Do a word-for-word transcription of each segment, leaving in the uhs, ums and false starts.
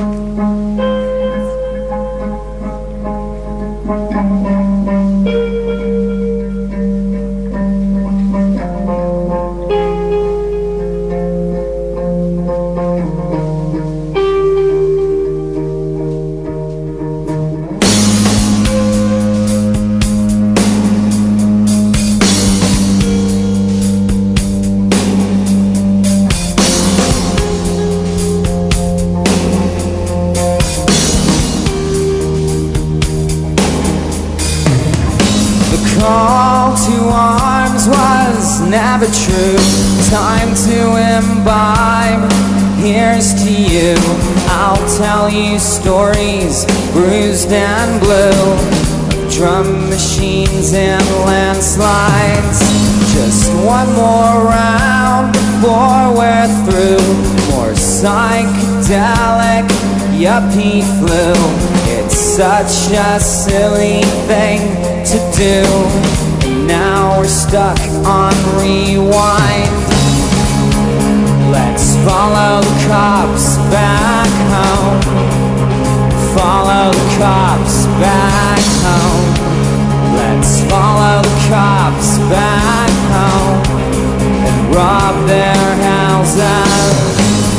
Call to arms was never true. Time to imbibe, here's to you. I'll tell you stories, bruised and blue, of drum machines and landslides. Just one more round before we're through. More psychedelic yuppie flu. It's such a silly thing to do, and now we're stuck on rewind. Let's follow the cops back home. Follow the cops back home. Let's follow the cops back home and rob their houses.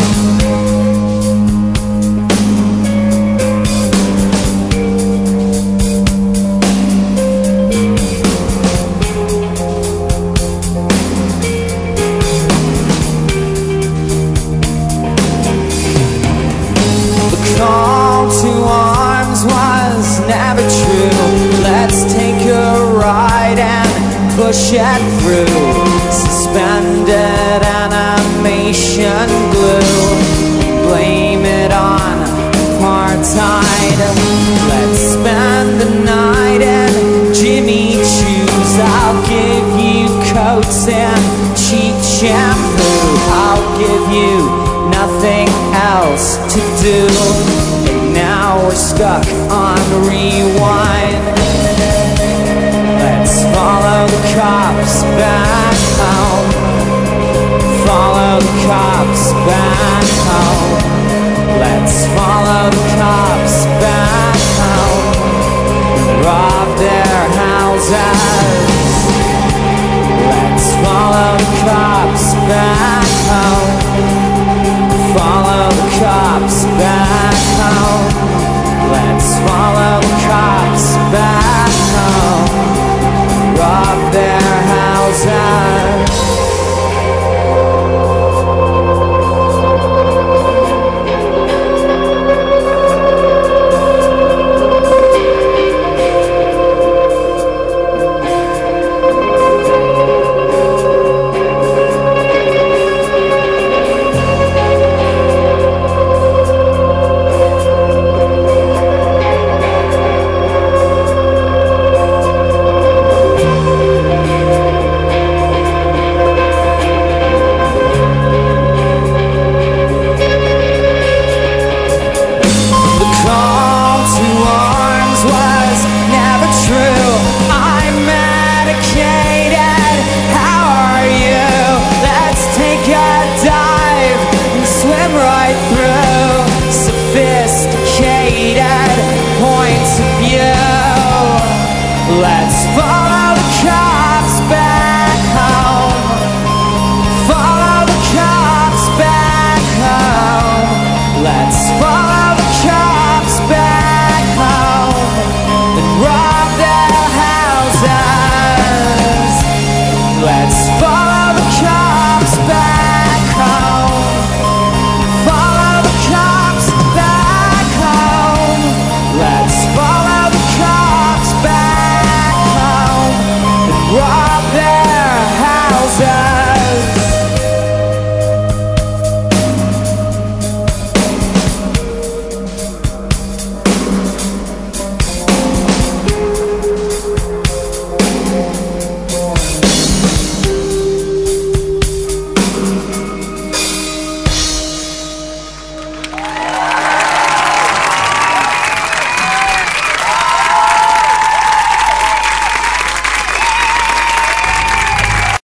Call to arms was never true. Let's take a ride and push it through. Suspended animation glue, blame it on apartheid. Let's spend the night in Jimmy Choo's. I'll give you coats and cheap shampoo. I'll give you nothing else to do, and now we're stuck on rewind. Let's follow the cops back home. Follow the cops back home. Let's follow the cops back home and rob their houses. Let's follow the cops back home. Follow the cops back home. Let's follow the cops back home. Rob their houses. Let's fall.